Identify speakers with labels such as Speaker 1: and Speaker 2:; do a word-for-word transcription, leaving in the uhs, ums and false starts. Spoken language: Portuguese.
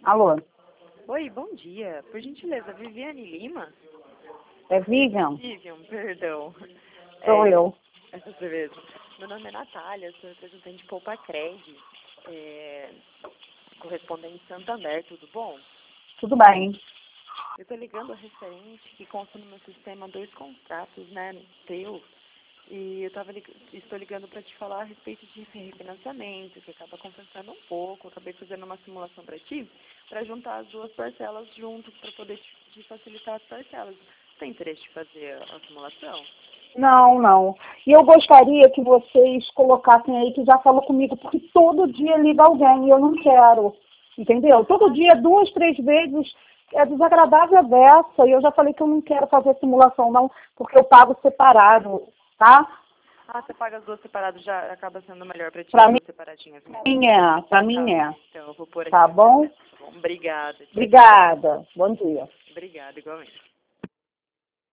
Speaker 1: Alô,
Speaker 2: Oi, bom dia. Por gentileza, Viviane Lima?
Speaker 1: é Vivian?
Speaker 2: Vivian, perdão.
Speaker 1: Sou
Speaker 2: É,
Speaker 1: eu.
Speaker 2: essa você mesmo. Meu nome é Natália, sou representante de Poupa-Cred, é, correspondente Santander, tudo bom?
Speaker 1: Tudo bem.
Speaker 2: Eu estou ligando a referente que consta no meu sistema dois contratos, né, teu, e eu tava lig- estou ligando para te falar a respeito de refinanciamento, que acaba compensando um pouco. Eu acabei fazendo uma simulação para ti, para juntar as duas parcelas juntos, para poder te, te facilitar as parcelas. Você tem interesse de fazer a simulação?
Speaker 1: Não, não. E eu gostaria que vocês colocassem aí que já falou comigo, porque todo dia liga alguém e eu não quero. Entendeu? Todo dia, duas, três vezes, é desagradável a beça. E eu já falei que eu não quero fazer simulação, não, porque eu pago separado, tá?
Speaker 2: Ah, você paga as duas separadas, já acaba sendo melhor para ti
Speaker 1: Pra
Speaker 2: as
Speaker 1: mim
Speaker 2: duas separadinhas mesmo.
Speaker 1: é, pra
Speaker 2: Tá,
Speaker 1: mim é.
Speaker 2: então eu vou pôr aqui
Speaker 1: Tá
Speaker 2: no
Speaker 1: bom?
Speaker 2: sistema. Tá bom, obrigada. Tchau, tchau.
Speaker 1: Obrigada. Bom dia.
Speaker 2: Obrigada, igualmente.